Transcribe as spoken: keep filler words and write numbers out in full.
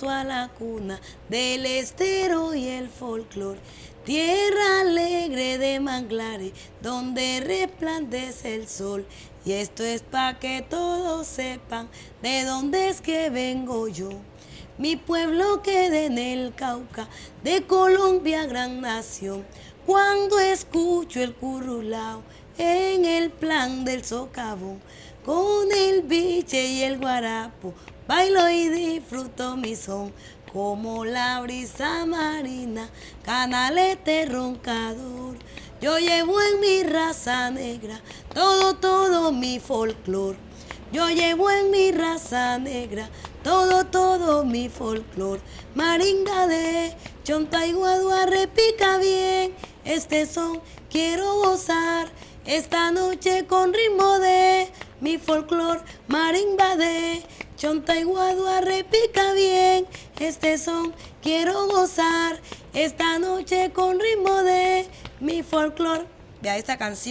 junto a la cuna del estero y el folclor. Tierra alegre de manglares, donde resplandece el sol. Y esto es pa' que todos sepan de dónde es que vengo yo. Mi pueblo queda en el Cauca, de Colombia gran nación. Cuando escucho el currulao en el plan del socavón, con el biche y el guarapo, bailo y disfruto mi son, como la brisa marina, canalete roncador. Yo llevo en mi raza negra todo, todo mi folclor. Yo llevo en mi raza negra todo, todo mi folclor. Maringa de Chonta y Guadua, repica bien este son, quiero gozar esta noche con ritmo de mi folclor. Marimba de Chonta y Guadua, repica bien este son, quiero gozar esta noche con ritmo de mi folclor. Vea esta canción.